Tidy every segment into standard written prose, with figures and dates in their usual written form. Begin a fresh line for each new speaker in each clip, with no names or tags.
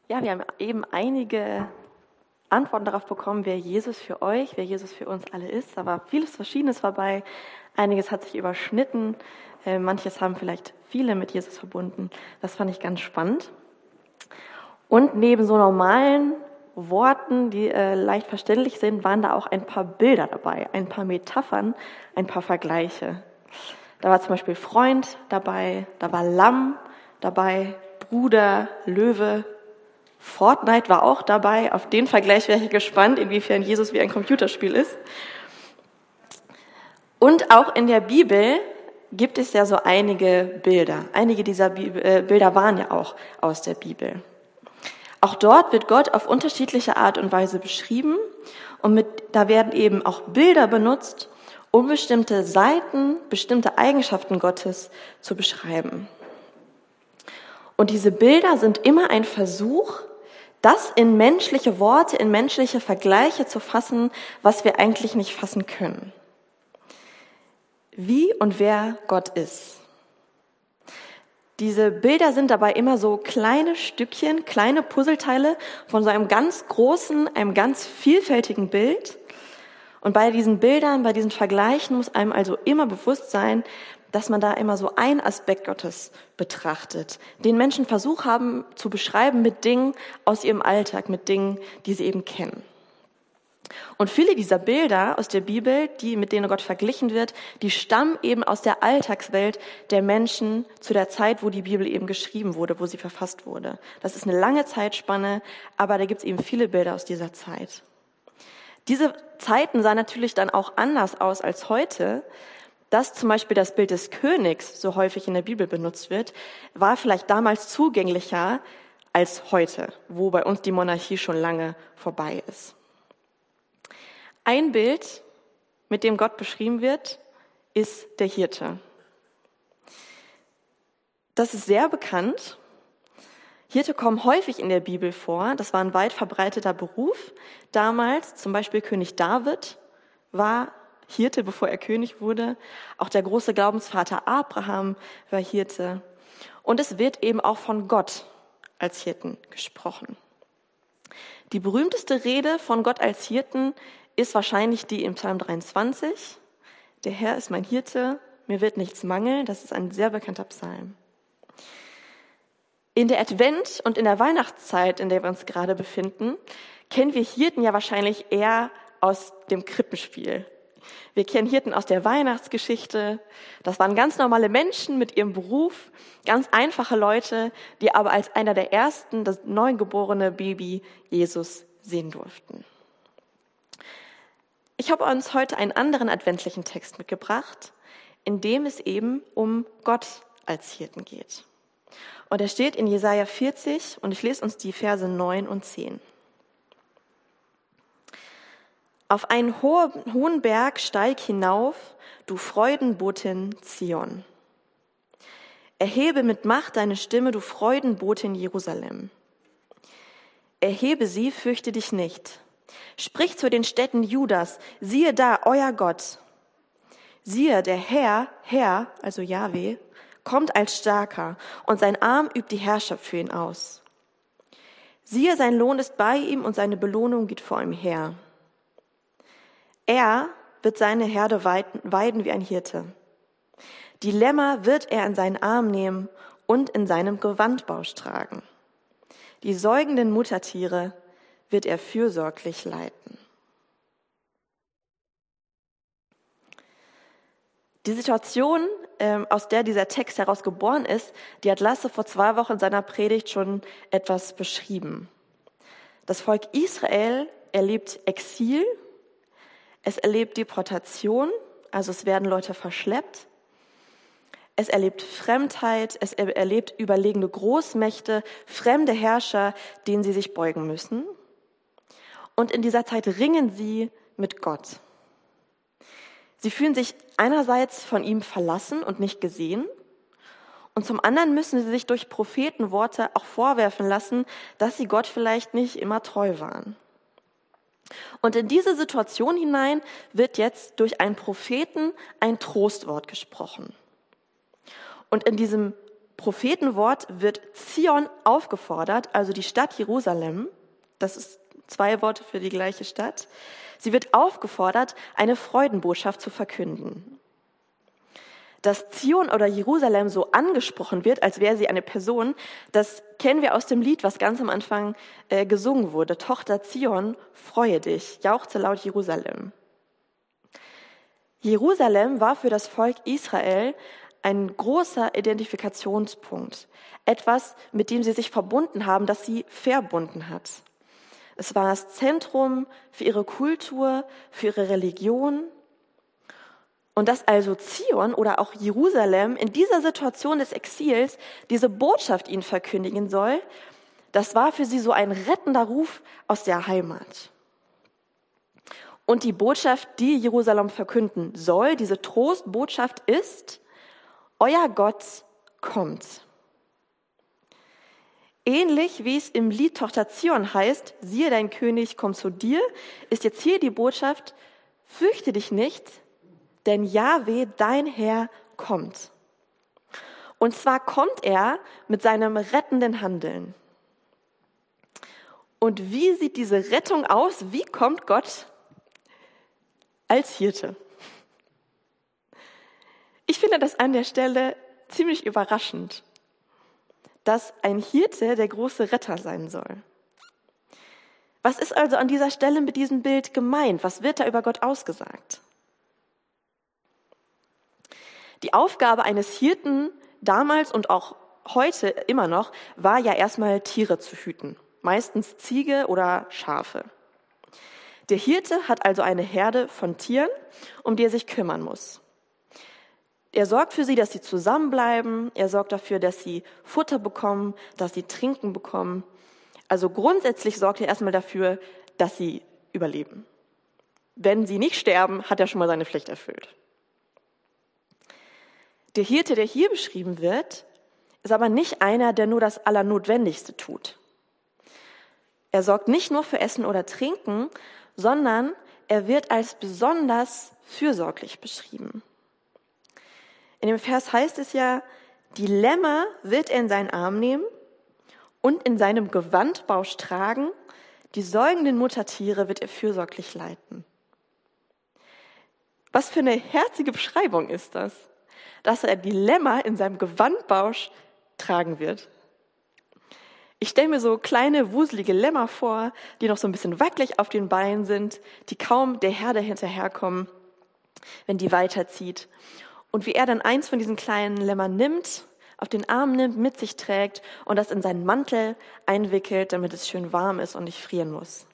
Ja, wir haben eben einige Antworten darauf bekommen, wer Jesus für euch, wer Jesus für uns alle ist. Da war vieles Verschiedenes dabei. Einiges hat sich überschnitten. Manches haben vielleicht viele mit Jesus verbunden. Das fand ich ganz spannend. Und neben so normalen Worten, die leicht verständlich sind, waren da auch ein paar Bilder dabei, ein paar Metaphern, ein paar Vergleiche. Da war zum Beispiel Freund dabei, da war Lamm dabei, Bruder, Löwe. Fortnite war auch dabei. Auf den Vergleich wäre ich gespannt, inwiefern Jesus wie ein Computerspiel ist. Und auch in der Bibel gibt es ja so einige Bilder. Einige dieser Bilder waren ja auch aus der Bibel. Auch dort wird Gott auf unterschiedliche Art und Weise beschrieben. Und da werden eben auch Bilder benutzt, um bestimmte Seiten, bestimmte Eigenschaften Gottes zu beschreiben. Und diese Bilder sind immer ein Versuch, das in menschliche Worte, in menschliche Vergleiche zu fassen, was wir eigentlich nicht fassen können. Wie und wer Gott ist. Diese Bilder sind dabei immer so kleine Stückchen, kleine Puzzleteile von so einem ganz großen, einem ganz vielfältigen Bild. Und bei diesen Bildern, bei diesen Vergleichen muss einem also immer bewusst sein, dass man da immer so einen Aspekt Gottes betrachtet, den Menschen Versuch haben zu beschreiben mit Dingen aus ihrem Alltag, mit Dingen, die sie eben kennen. Und viele dieser Bilder aus der Bibel, mit denen Gott verglichen wird, die stammen eben aus der Alltagswelt der Menschen zu der Zeit, wo die Bibel eben geschrieben wurde, wo sie verfasst wurde. Das ist eine lange Zeitspanne, aber da gibt es eben viele Bilder aus dieser Zeit. Diese Zeiten sahen natürlich dann auch anders aus als heute. Dass zum Beispiel das Bild des Königs so häufig in der Bibel benutzt wird, war vielleicht damals zugänglicher als heute, wo bei uns die Monarchie schon lange vorbei ist. Ein Bild, mit dem Gott beschrieben wird, ist der Hirte. Das ist sehr bekannt. Hirte kommen häufig in der Bibel vor. Das war ein weit verbreiteter Beruf. Damals, zum Beispiel König David, war Hirte, bevor er König wurde. Auch der große Glaubensvater Abraham war Hirte. Und es wird eben auch von Gott als Hirten gesprochen. Die berühmteste Rede von Gott als Hirten ist wahrscheinlich die im Psalm 23. Der Herr ist mein Hirte, mir wird nichts mangeln. Das ist ein sehr bekannter Psalm. In der Advent- und in der Weihnachtszeit, in der wir uns gerade befinden, kennen wir Hirten ja wahrscheinlich eher aus dem Krippenspiel. Wir kennen Hirten aus der Weihnachtsgeschichte. Das waren ganz normale Menschen mit ihrem Beruf, ganz einfache Leute, die aber als einer der ersten das neugeborene Baby Jesus sehen durften. Ich habe uns heute einen anderen adventlichen Text mitgebracht, in dem es eben um Gott als Hirten geht. Und er steht in Jesaja 40 und ich lese uns die Verse 9 und 10. Auf einen hohen Berg steig hinauf, du Freudenbotin Zion. Erhebe mit Macht deine Stimme, du Freudenbotin Jerusalem. Erhebe sie, fürchte dich nicht. Sprich zu den Städten Judas, siehe da, euer Gott. Siehe, der Herr, also Jahwe, kommt als Starker und sein Arm übt die Herrschaft für ihn aus. Siehe, sein Lohn ist bei ihm und seine Belohnung geht vor ihm her. Er wird seine Herde weiden wie ein Hirte. Die Lämmer wird er in seinen Arm nehmen und in seinem Gewandbausch tragen. Die säugenden Muttertiere wird er fürsorglich leiten. Die Situation, aus der dieser Text heraus geboren ist, die hat Lasse vor 2 Wochen in seiner Predigt schon etwas beschrieben. Das Volk Israel erlebt Exil, es erlebt Deportation, also es werden Leute verschleppt. Es erlebt Fremdheit, es erlebt überlegene Großmächte, fremde Herrscher, denen sie sich beugen müssen. Und in dieser Zeit ringen sie mit Gott. Sie fühlen sich einerseits von ihm verlassen und nicht gesehen. Und zum anderen müssen sie sich durch Prophetenworte auch vorwerfen lassen, dass sie Gott vielleicht nicht immer treu waren. Und in diese Situation hinein wird jetzt durch einen Propheten ein Trostwort gesprochen. Und in diesem Prophetenwort wird Zion aufgefordert, also die Stadt Jerusalem, das ist 2 Worte für die gleiche Stadt, sie wird aufgefordert, eine Freudenbotschaft zu verkünden. Dass Zion oder Jerusalem so angesprochen wird, als wäre sie eine Person, das kennen wir aus dem Lied, was ganz am Anfang gesungen wurde. Tochter Zion, freue dich, jauchze laut Jerusalem. Jerusalem war für das Volk Israel ein großer Identifikationspunkt. Etwas, mit dem sie sich verbunden haben, das sie verbunden hat. Es war das Zentrum für ihre Kultur, für ihre Religion. Und dass also Zion oder auch Jerusalem in dieser Situation des Exils diese Botschaft ihnen verkündigen soll, das war für sie so ein rettender Ruf aus der Heimat. Und die Botschaft, die Jerusalem verkünden soll, diese Trostbotschaft ist: Euer Gott kommt. Ähnlich wie es im Lied Tochter Zion heißt, siehe, dein König kommt zu dir, ist jetzt hier die Botschaft: Fürchte dich nicht, denn Jahwe, dein Herr, kommt. Und zwar kommt er mit seinem rettenden Handeln. Und wie sieht diese Rettung aus? Wie kommt Gott? Als Hirte. Ich finde das an der Stelle ziemlich überraschend, dass ein Hirte der große Retter sein soll. Was ist also an dieser Stelle mit diesem Bild gemeint? Was wird da über Gott ausgesagt? Die Aufgabe eines Hirten damals und auch heute immer noch war ja erstmal Tiere zu hüten, meistens Ziege oder Schafe. Der Hirte hat also eine Herde von Tieren, um die er sich kümmern muss. Er sorgt für sie, dass sie zusammenbleiben. Er sorgt dafür, dass sie Futter bekommen, dass sie Trinken bekommen. Also grundsätzlich sorgt er erstmal dafür, dass sie überleben. Wenn sie nicht sterben, hat er schon mal seine Pflicht erfüllt. Der Hirte, der hier beschrieben wird, ist aber nicht einer, der nur das Allernotwendigste tut. Er sorgt nicht nur für Essen oder Trinken, sondern er wird als besonders fürsorglich beschrieben. In dem Vers heißt es ja, die Lämmer wird er in seinen Arm nehmen und in seinem Gewandbausch tragen, die säugenden Muttertiere wird er fürsorglich leiten. Was für eine herzige Beschreibung ist das, dass er die Lämmer in seinem Gewandbausch tragen wird. Ich stelle mir so kleine, wuselige Lämmer vor, die noch so ein bisschen wackelig auf den Beinen sind, die kaum der Herde hinterherkommen, wenn die weiterzieht. Und wie er dann eins von diesen kleinen Lämmern nimmt, auf den Arm nimmt, mit sich trägt und das in seinen Mantel einwickelt, damit es schön warm ist und nicht frieren muss.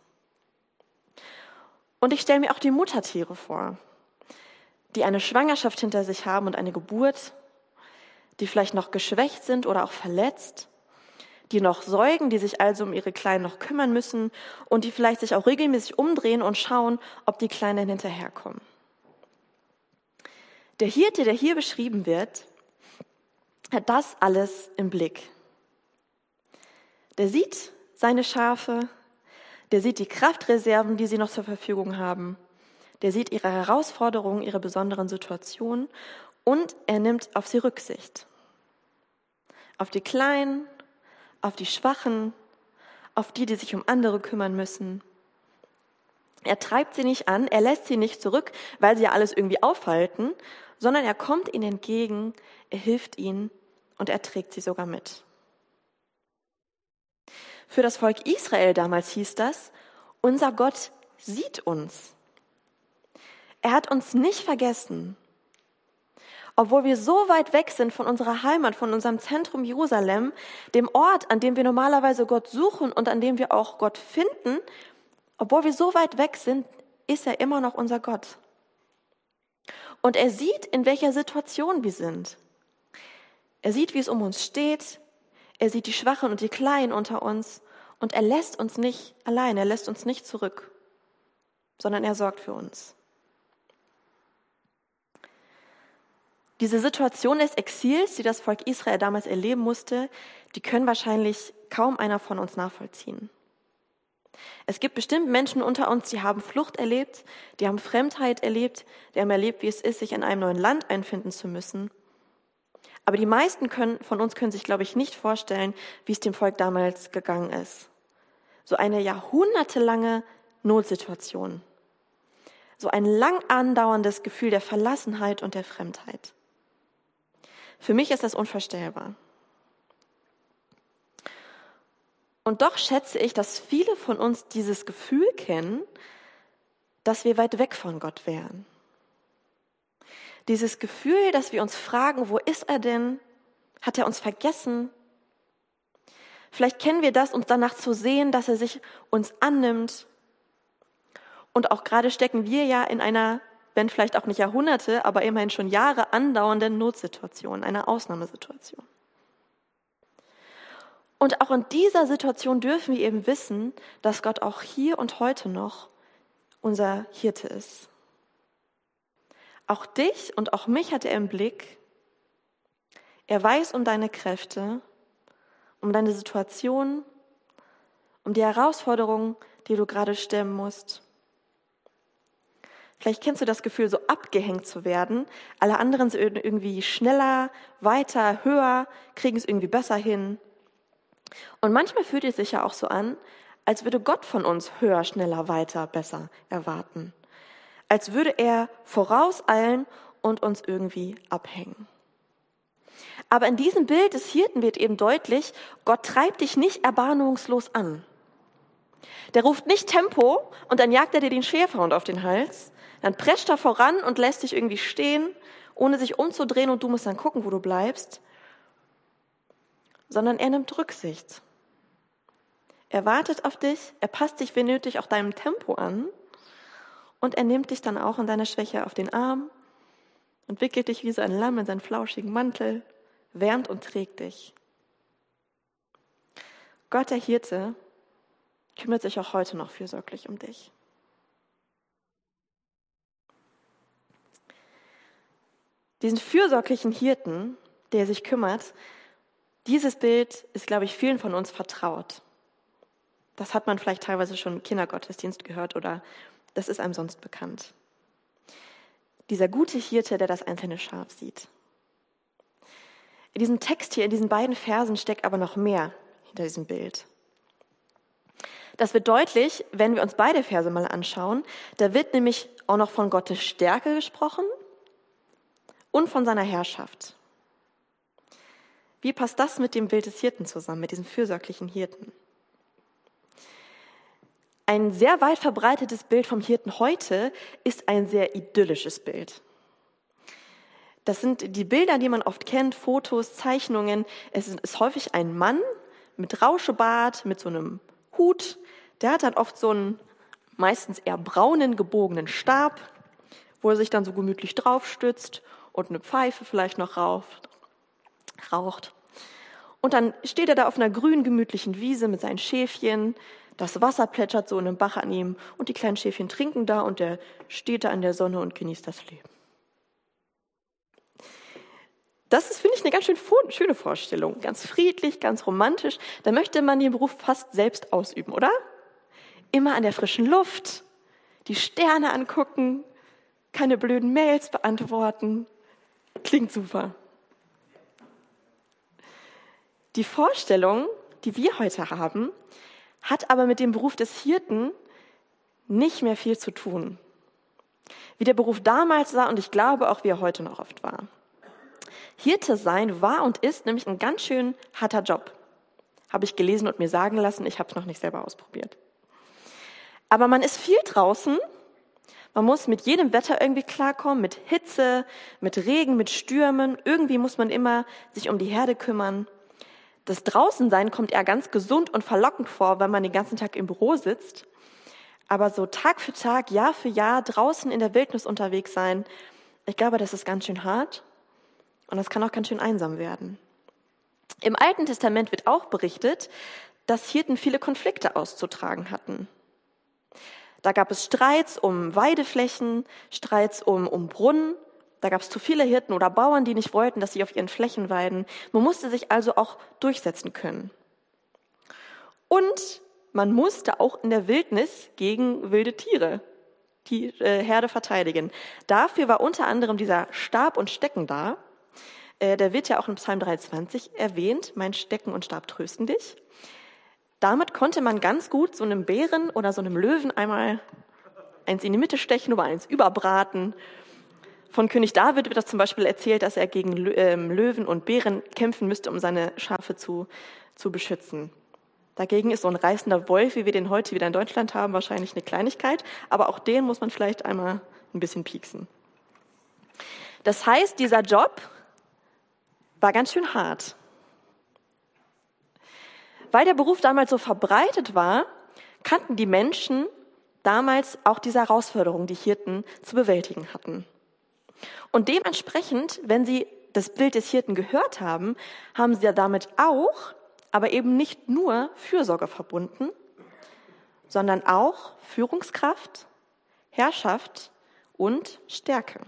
Und ich stelle mir auch die Muttertiere vor, die eine Schwangerschaft hinter sich haben und eine Geburt, die vielleicht noch geschwächt sind oder auch verletzt, die noch säugen, die sich also um ihre Kleinen noch kümmern müssen und die vielleicht sich auch regelmäßig umdrehen und schauen, ob die Kleinen hinterherkommen. Der Hirte, der hier beschrieben wird, hat das alles im Blick. Der sieht seine Schafe, der sieht die Kraftreserven, die sie noch zur Verfügung haben, der sieht ihre Herausforderungen, ihre besonderen Situationen und er nimmt auf sie Rücksicht. Auf die Kleinen, auf die Schwachen, auf die, die sich um andere kümmern müssen. Er treibt sie nicht an, er lässt sie nicht zurück, weil sie ja alles irgendwie aufhalten, sondern er kommt ihnen entgegen, er hilft ihnen und er trägt sie sogar mit. Für das Volk Israel damals hieß das, unser Gott sieht uns. Er hat uns nicht vergessen. Obwohl wir so weit weg sind von unserer Heimat, von unserem Zentrum Jerusalem, dem Ort, an dem wir normalerweise Gott suchen und an dem wir auch Gott finden, obwohl wir so weit weg sind, ist er immer noch unser Gott. Und er sieht, in welcher Situation wir sind. Er sieht, wie es um uns steht. Er sieht die Schwachen und die Kleinen unter uns. Und er lässt uns nicht allein, er lässt uns nicht zurück, sondern er sorgt für uns. Diese Situation des Exils, die das Volk Israel damals erleben musste, die können wahrscheinlich kaum einer von uns nachvollziehen. Es gibt bestimmt Menschen unter uns, die haben Flucht erlebt, die haben Fremdheit erlebt, die haben erlebt, wie es ist, sich in einem neuen Land einfinden zu müssen. Aber die meisten von uns können sich, glaube ich, nicht vorstellen, wie es dem Volk damals gegangen ist. So eine jahrhundertelange Notsituation. So ein lang andauerndes Gefühl der Verlassenheit und der Fremdheit. Für mich ist das unvorstellbar. Und doch schätze ich, dass viele von uns dieses Gefühl kennen, dass wir weit weg von Gott wären. Dieses Gefühl, dass wir uns fragen, wo ist er denn? Hat er uns vergessen? Vielleicht kennen wir das, uns danach zu sehen, dass er sich uns annimmt. Und auch gerade stecken wir ja in einer, wenn vielleicht auch nicht Jahrhunderte, aber immerhin schon Jahre andauernden Notsituation, einer Ausnahmesituation. Und auch in dieser Situation dürfen wir eben wissen, dass Gott auch hier und heute noch unser Hirte ist. Auch dich und auch mich hat er im Blick. Er weiß um deine Kräfte, um deine Situation, um die Herausforderungen, die du gerade stemmen musst. Vielleicht kennst du das Gefühl, so abgehängt zu werden. Alle anderen sind irgendwie schneller, weiter, höher, kriegen es irgendwie besser hin. Und manchmal fühlt es sich ja auch so an, als würde Gott von uns höher, schneller, weiter, besser erwarten. Als würde er vorauseilen und uns irgendwie abhängen. Aber in diesem Bild des Hirten wird eben deutlich, Gott treibt dich nicht erbarmungslos an. Der ruft nicht Tempo und dann jagt er dir den Schäferhund auf den Hals. Dann prescht er voran und lässt dich irgendwie stehen, ohne sich umzudrehen und du musst dann gucken, wo du bleibst. Sondern er nimmt Rücksicht. Er wartet auf dich, er passt sich wenn nötig auch deinem Tempo an und er nimmt dich dann auch in deiner Schwäche auf den Arm und wickelt dich wie so ein Lamm in seinen flauschigen Mantel, wärmt und trägt dich. Gott, der Hirte, kümmert sich auch heute noch fürsorglich um dich. Diesen fürsorglichen Hirten, der sich kümmert, dieses Bild ist, glaube ich, vielen von uns vertraut. Das hat man vielleicht teilweise schon im Kindergottesdienst gehört oder das ist einem sonst bekannt. Dieser gute Hirte, der das einzelne Schaf sieht. In diesem Text hier, in diesen beiden Versen steckt aber noch mehr hinter diesem Bild. Das wird deutlich, wenn wir uns beide Verse mal anschauen. Da wird nämlich auch noch von Gottes Stärke gesprochen und von seiner Herrschaft. Wie passt das mit dem Bild des Hirten zusammen, mit diesem fürsorglichen Hirten? Ein sehr weit verbreitetes Bild vom Hirten heute ist ein sehr idyllisches Bild. Das sind die Bilder, die man oft kennt, Fotos, Zeichnungen. Es ist häufig ein Mann mit Rauschebart, mit so einem Hut. Der hat dann oft so einen meistens eher braunen, gebogenen Stab, wo er sich dann so gemütlich draufstützt und eine Pfeife vielleicht noch raucht. Und dann steht er da auf einer grünen, gemütlichen Wiese mit seinen Schäfchen. Das Wasser plätschert so in einem Bach an ihm und die kleinen Schäfchen trinken da und er steht da in der Sonne und genießt das Leben. Das ist, finde ich, eine ganz schöne Vorstellung. Ganz friedlich, ganz romantisch. Da möchte man den Beruf fast selbst ausüben, oder? Immer an der frischen Luft, die Sterne angucken, keine blöden Mails beantworten. Klingt super. Die Vorstellung, die wir heute haben, hat aber mit dem Beruf des Hirten nicht mehr viel zu tun. Wie der Beruf damals war und ich glaube auch, wie er heute noch oft war. Hirte sein war und ist nämlich ein ganz schön harter Job. Habe ich gelesen und mir sagen lassen, ich habe es noch nicht selber ausprobiert. Aber man ist viel draußen, man muss mit jedem Wetter irgendwie klarkommen, mit Hitze, mit Regen, mit Stürmen. Irgendwie muss man immer sich um die Herde kümmern. Das Draußensein kommt eher ganz gesund und verlockend vor, wenn man den ganzen Tag im Büro sitzt. Aber so Tag für Tag, Jahr für Jahr draußen in der Wildnis unterwegs sein, ich glaube, das ist ganz schön hart und das kann auch ganz schön einsam werden. Im Alten Testament wird auch berichtet, dass Hirten viele Konflikte auszutragen hatten. Da gab es Streits um Weideflächen, Streits um Brunnen. Da gab es zu viele Hirten oder Bauern, die nicht wollten, dass sie auf ihren Flächen weiden. Man musste sich also auch durchsetzen können. Und man musste auch in der Wildnis gegen wilde Tiere die Herde verteidigen. Dafür war unter anderem dieser Stab und Stecken da. der wird ja auch in Psalm 23 erwähnt, mein Stecken und Stab trösten dich. Damit konnte man ganz gut so einem Bären oder so einem Löwen einmal eins in die Mitte stechen oder eins überbraten. Von König David wird das zum Beispiel erzählt, dass er gegen Löwen und Bären kämpfen müsste, um seine Schafe zu beschützen. Dagegen ist so ein reißender Wolf, wie wir den heute wieder in Deutschland haben, wahrscheinlich eine Kleinigkeit, aber auch den muss man vielleicht einmal ein bisschen pieksen. Das heißt, dieser Job war ganz schön hart. Weil der Beruf damals so verbreitet war, kannten die Menschen damals auch diese Herausforderung, die Hirten zu bewältigen hatten. Und dementsprechend, wenn sie das Bild des Hirten gehört haben, haben sie ja damit auch, aber eben nicht nur Fürsorge verbunden, sondern auch Führungskraft, Herrschaft und Stärke.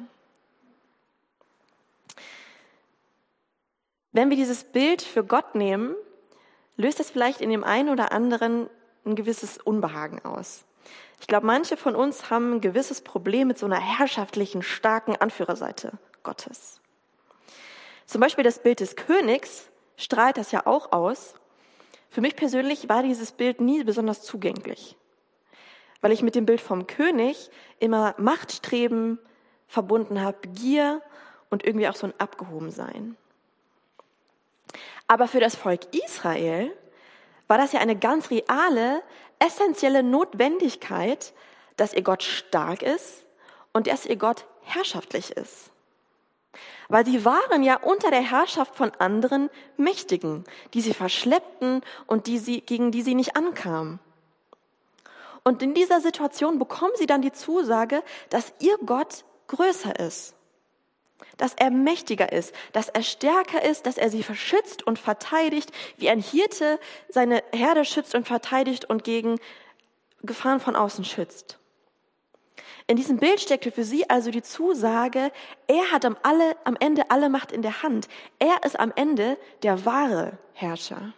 Wenn wir dieses Bild für Gott nehmen, löst das vielleicht in dem einen oder anderen ein gewisses Unbehagen aus. Ich glaube, manche von uns haben ein gewisses Problem mit so einer herrschaftlichen, starken Anführerseite Gottes. Zum Beispiel das Bild des Königs strahlt das ja auch aus. Für mich persönlich war dieses Bild nie besonders zugänglich, weil ich mit dem Bild vom König immer Machtstreben verbunden habe, Gier und irgendwie auch so ein Abgehobensein. Aber für das Volk Israel war das ja eine ganz reale, essentielle Notwendigkeit, dass ihr Gott stark ist und dass ihr Gott herrschaftlich ist. Weil sie waren ja unter der Herrschaft von anderen Mächtigen, die sie verschleppten und gegen die sie nicht ankamen. Und in dieser Situation bekommen sie dann die Zusage, dass ihr Gott größer ist, dass er mächtiger ist, dass er stärker ist, dass er sie verschützt und verteidigt, wie ein Hirte seine Herde schützt und verteidigt und gegen Gefahren von außen schützt. In diesem Bild steckte für sie also die Zusage, er hat am Ende alle Macht in der Hand. Er ist am Ende der wahre Herrscher.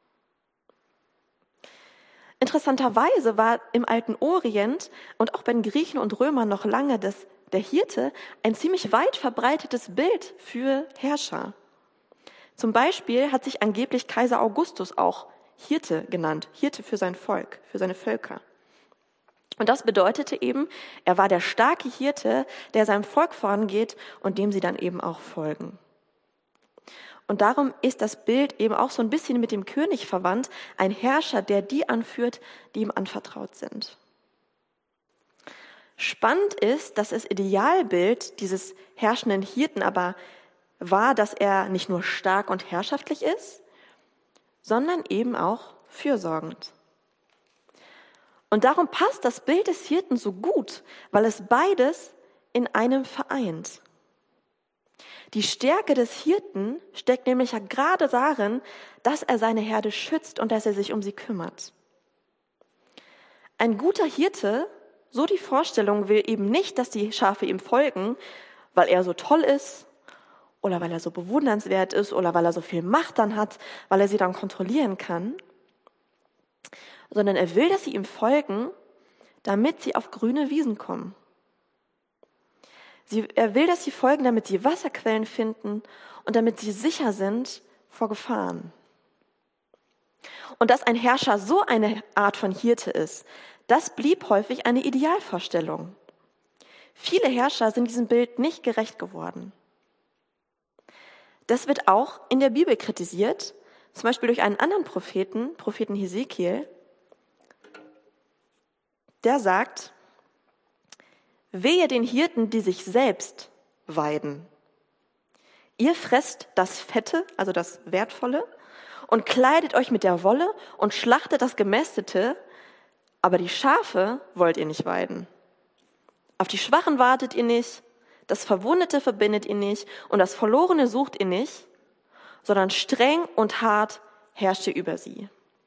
Interessanterweise war im alten Orient und auch bei den Griechen und Römern noch lange der Hirte ein ziemlich weit verbreitetes Bild für Herrscher. Zum Beispiel hat sich angeblich Kaiser Augustus auch Hirte genannt, Hirte für sein Volk, für seine Völker. Und das bedeutete eben, er war der starke Hirte, der seinem Volk vorangeht und dem sie dann eben auch folgen. Und darum ist das Bild eben auch so ein bisschen mit dem König verwandt, ein Herrscher, der die anführt, die ihm anvertraut sind. Spannend ist, dass das Idealbild dieses herrschenden Hirten aber war, dass er nicht nur stark und herrschaftlich ist, sondern eben auch fürsorgend. Und darum passt das Bild des Hirten so gut, weil es beides in einem vereint. Die Stärke des Hirten steckt nämlich ja gerade darin, dass er seine Herde schützt und dass er sich um sie kümmert. Ein guter Hirte, so die Vorstellung, will eben nicht, dass die Schafe ihm folgen, weil er so toll ist oder weil er so bewundernswert ist oder weil er so viel Macht dann hat, weil er sie dann kontrollieren kann, sondern er will, dass sie ihm folgen, damit sie auf grüne Wiesen kommen. Er will, dass sie folgen, damit sie Wasserquellen finden und damit sie sicher sind vor Gefahren. Und dass ein Herrscher so eine Art von Hirte ist, das blieb häufig eine Idealvorstellung. Viele Herrscher sind diesem Bild nicht gerecht geworden. Das wird auch in der Bibel kritisiert, zum Beispiel durch einen anderen Propheten Hesekiel. Der sagt, wehe den Hirten, die sich selbst weiden. Ihr fresst das Fette, also das Wertvolle, und kleidet euch mit der Wolle und schlachtet das Gemästete, aber die Schafe wollt ihr nicht weiden. Auf die Schwachen wartet ihr nicht, das Verwundete verbindet ihr nicht und das Verlorene sucht ihr nicht, sondern streng und hart herrscht ihr über sie.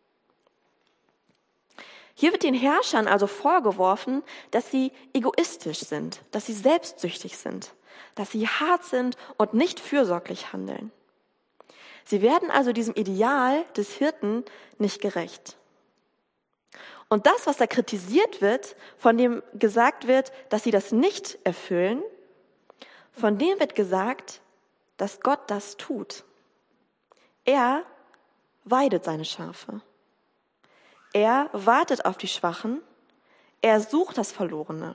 Hier wird den Herrschern also vorgeworfen, dass sie egoistisch sind, dass sie selbstsüchtig sind, dass sie hart sind und nicht fürsorglich handeln. Sie werden also diesem Ideal des Hirten nicht gerecht. Und das, was da kritisiert wird, von dem gesagt wird, dass sie das nicht erfüllen, von dem wird gesagt, dass Gott das tut. Er weidet seine Schafe. Er wartet auf die Schwachen. Er sucht das Verlorene.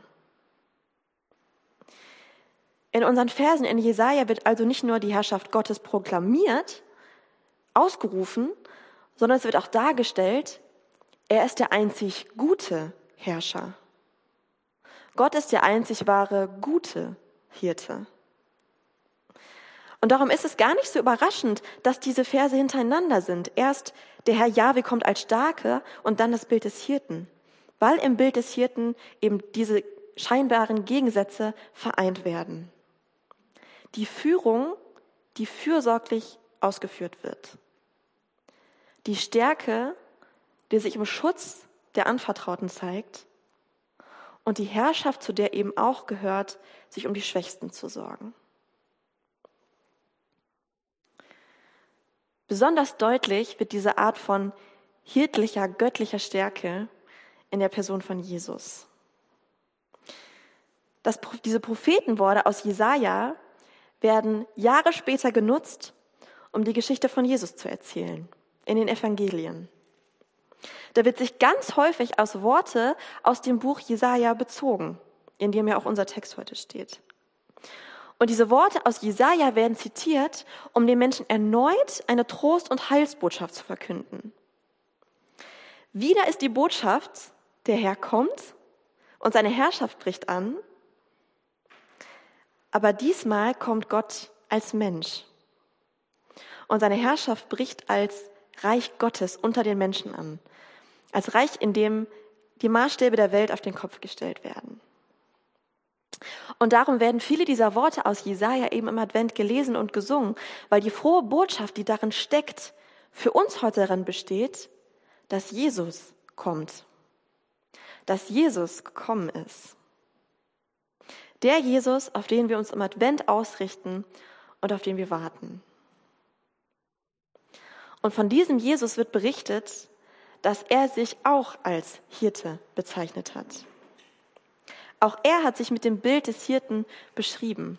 In unseren Versen in Jesaja wird also nicht nur die Herrschaft Gottes proklamiert, ausgerufen, sondern es wird auch dargestellt, er ist der einzig gute Herrscher. Gott ist der einzig wahre, gute Hirte. Und darum ist es gar nicht so überraschend, dass diese Verse hintereinander sind. Erst der Herr Jahwe kommt als Starke und dann das Bild des Hirten, weil im Bild des Hirten eben diese scheinbaren Gegensätze vereint werden. Die Führung, die fürsorglich ausgeführt wird. Die Stärke, die sich im Schutz der Anvertrauten zeigt. Und die Herrschaft, zu der eben auch gehört, sich um die Schwächsten zu sorgen. Besonders deutlich wird diese Art von hirtlicher, göttlicher Stärke in der Person von Jesus. Diese Prophetenworte aus Jesaja werden Jahre später genutzt, um die Geschichte von Jesus zu erzählen, in den Evangelien. Da wird sich ganz häufig aus Worte aus dem Buch Jesaja bezogen, in dem ja auch unser Text heute steht. Und diese Worte aus Jesaja werden zitiert, um den Menschen erneut eine Trost- und Heilsbotschaft zu verkünden. Wieder ist die Botschaft, der Herr kommt und seine Herrschaft bricht an, aber diesmal kommt Gott als Mensch. Und seine Herrschaft bricht als Reich Gottes unter den Menschen an. Als Reich, in dem die Maßstäbe der Welt auf den Kopf gestellt werden. Und darum werden viele dieser Worte aus Jesaja eben im Advent gelesen und gesungen, weil die frohe Botschaft, die darin steckt, für uns heute darin besteht, dass Jesus kommt. Dass Jesus gekommen ist. Der Jesus, auf den wir uns im Advent ausrichten und auf den wir warten. Und von diesem Jesus wird berichtet, dass er sich auch als Hirte bezeichnet hat. Auch er hat sich mit dem Bild des Hirten beschrieben.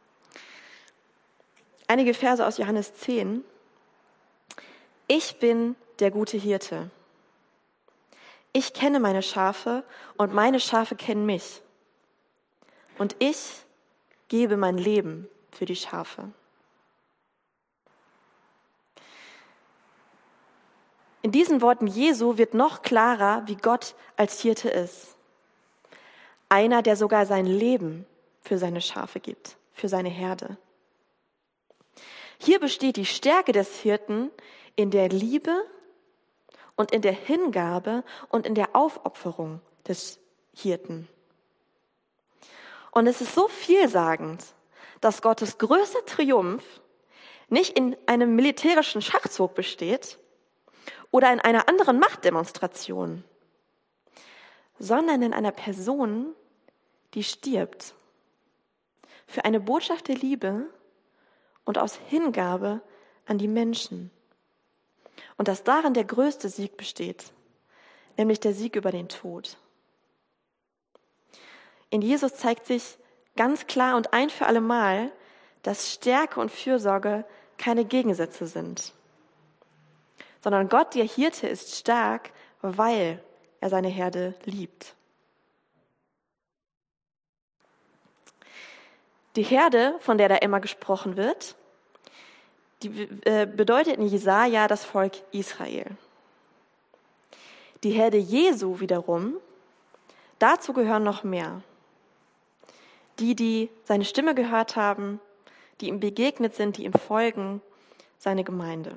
Einige Verse aus Johannes 10. Ich bin der gute Hirte. Ich kenne meine Schafe und meine Schafe kennen mich. Und ich gebe mein Leben für die Schafe. In diesen Worten Jesu wird noch klarer, wie Gott als Hirte ist. Einer, der sogar sein Leben für seine Schafe gibt, für seine Herde. Hier besteht die Stärke des Hirten in der Liebe und in der Hingabe und in der Aufopferung des Hirten. Und es ist so vielsagend, dass Gottes größter Triumph nicht in einem militärischen Schachzug besteht oder in einer anderen Machtdemonstration, sondern in einer Person, die stirbt. Für eine Botschaft der Liebe und aus Hingabe an die Menschen. Und dass darin der größte Sieg besteht, nämlich der Sieg über den Tod. In Jesus zeigt sich ganz klar und ein für alle Mal, dass Stärke und Fürsorge keine Gegensätze sind. Sondern Gott, der Hirte, ist stark, weil er seine Herde liebt. Die Herde, von der da immer gesprochen wird, die bedeutet in Jesaja das Volk Israel. Die Herde Jesu wiederum, dazu gehören noch mehr. Die seine Stimme gehört haben, die ihm begegnet sind, die ihm folgen, seine Gemeinde.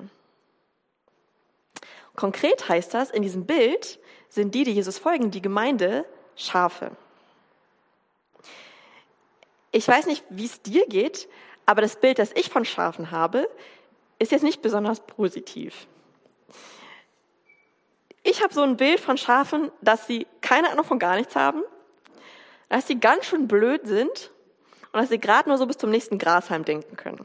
Konkret heißt das, in diesem Bild sind die Jesus folgen, die Gemeinde, Schafe. Ich weiß nicht, wie es dir geht, aber das Bild, das ich von Schafen habe, ist jetzt nicht besonders positiv. Ich habe so ein Bild von Schafen, dass sie keine Ahnung von gar nichts haben, dass sie ganz schön blöd sind und dass sie gerade nur so bis zum nächsten Grashalm denken können.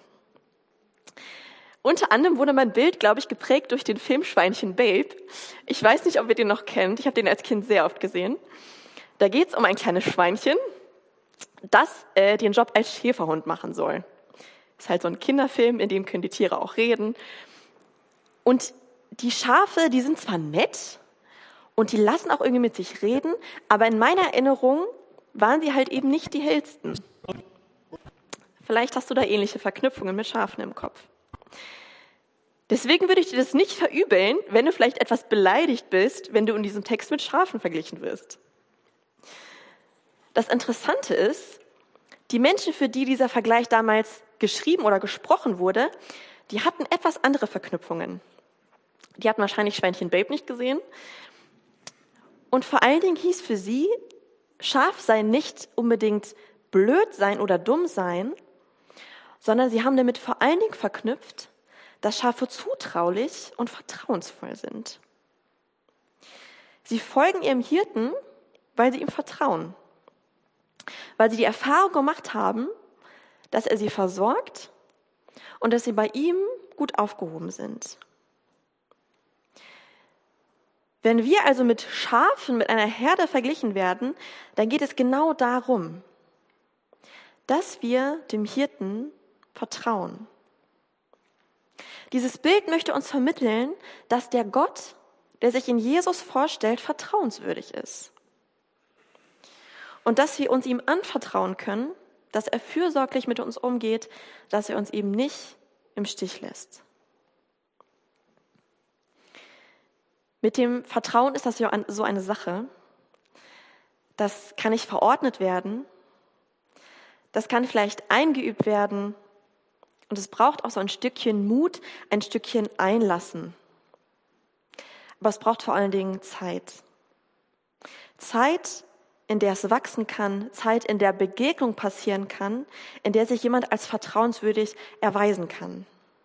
Unter anderem wurde mein Bild, glaube ich, geprägt durch den Film Schweinchen Babe. Ich weiß nicht, ob ihr den noch kennt. Ich habe den als Kind sehr oft gesehen. Da geht es um ein kleines Schweinchen, das den Job als Schäferhund machen soll. Ist halt so ein Kinderfilm, in dem können die Tiere auch reden. Und die Schafe, die sind zwar nett und die lassen auch irgendwie mit sich reden, aber in meiner Erinnerung waren sie halt eben nicht die hellsten. Vielleicht hast du da ähnliche Verknüpfungen mit Schafen im Kopf. Deswegen würde ich dir das nicht verübeln, wenn du vielleicht etwas beleidigt bist, wenn du in diesem Text mit Schafen verglichen wirst. Das Interessante ist, die Menschen, für die dieser Vergleich damals geschrieben oder gesprochen wurde, die hatten etwas andere Verknüpfungen. Die hatten wahrscheinlich Schweinchen Babe nicht gesehen. Und vor allen Dingen hieß für sie, Schaf sei nicht unbedingt blöd sein oder dumm sein, sondern sie haben damit vor allen Dingen verknüpft, dass Schafe zutraulich und vertrauensvoll sind. Sie folgen ihrem Hirten, weil sie ihm vertrauen, weil sie die Erfahrung gemacht haben, dass er sie versorgt und dass sie bei ihm gut aufgehoben sind. Wenn wir also mit Schafen, mit einer Herde verglichen werden, dann geht es genau darum, dass wir dem Hirten vertrauen. Dieses Bild möchte uns vermitteln, dass der Gott, der sich in Jesus vorstellt, vertrauenswürdig ist. Und dass wir uns ihm anvertrauen können, dass er fürsorglich mit uns umgeht, dass er uns eben nicht im Stich lässt. Mit dem Vertrauen ist das ja so eine Sache. Das kann nicht verordnet werden. Das kann vielleicht eingeübt werden. Und es braucht auch so ein Stückchen Mut, ein Stückchen Einlassen. Aber es braucht vor allen Dingen Zeit. Zeit, in der es wachsen kann, Zeit, in der Begegnung passieren kann, in der sich jemand als vertrauenswürdig erweisen kann.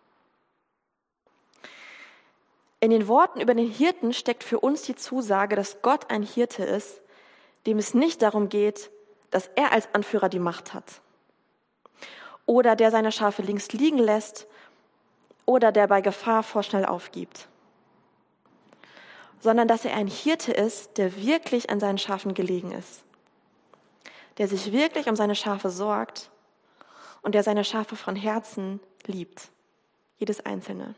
In den Worten über den Hirten steckt für uns die Zusage, dass Gott ein Hirte ist, dem es nicht darum geht, dass er als Anführer die Macht hat. Oder der seine Schafe links liegen lässt oder der bei Gefahr vorschnell aufgibt. Sondern dass er ein Hirte ist, der wirklich an seinen Schafen gelegen ist. Der sich wirklich um seine Schafe sorgt und der seine Schafe von Herzen liebt. Jedes Einzelne.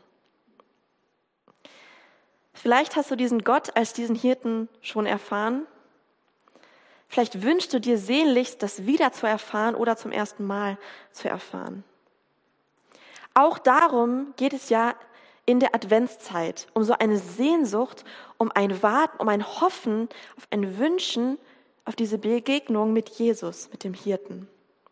Vielleicht hast du diesen Gott als diesen Hirten schon erfahren. Vielleicht wünschst du dir sehnlichst, das wieder zu erfahren oder zum ersten Mal zu erfahren. Auch darum geht es ja in der Adventszeit, um so eine Sehnsucht, um ein Warten, um ein Hoffen, auf ein Wünschen, auf diese Begegnung mit Jesus, mit dem Hirten.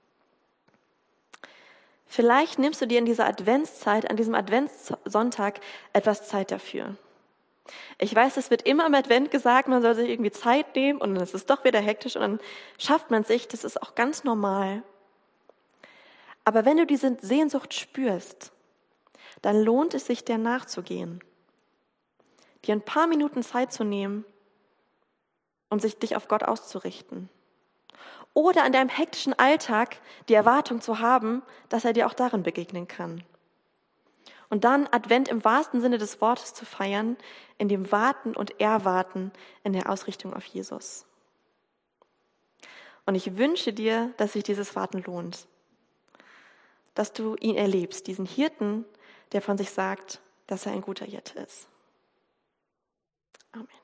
Vielleicht nimmst du dir in dieser Adventszeit, an diesem Adventssonntag etwas Zeit dafür. Ich weiß, es wird immer im Advent gesagt, man soll sich irgendwie Zeit nehmen und dann ist es doch wieder hektisch und dann schafft man sich, das ist auch ganz normal. Aber wenn du diese Sehnsucht spürst, dann lohnt es sich, der nachzugehen. Dir ein paar Minuten Zeit zu nehmen, um dich auf Gott auszurichten. Oder in deinem hektischen Alltag die Erwartung zu haben, dass er dir auch darin begegnen kann. Und dann Advent im wahrsten Sinne des Wortes zu feiern, in dem Warten und Erwarten in der Ausrichtung auf Jesus. Und ich wünsche dir, dass sich dieses Warten lohnt. Dass du ihn erlebst, diesen Hirten, der von sich sagt, dass er ein guter Hirte ist. Amen.